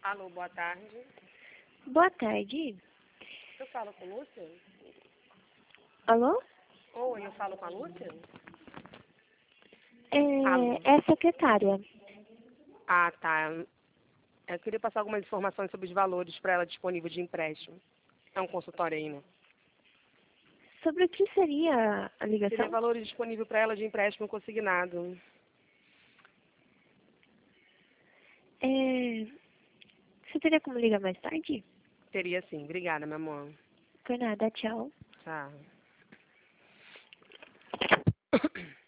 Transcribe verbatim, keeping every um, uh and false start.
Alô, boa tarde. Boa tarde. Eu falo com Lúcia? Alô? Oi, eu falo com a Lúcia? É, Alô. é a secretária. Ah, tá. Eu queria passar algumas informações sobre os valores para ela disponível de empréstimo. É um consultório aí, né? Sobre o que seria a Seria ligação? valores disponível para ela de empréstimo consignado. É, você teria como ligar mais tarde? Teria sim. Obrigada, meu amor. Por nada, tchau. Tchau.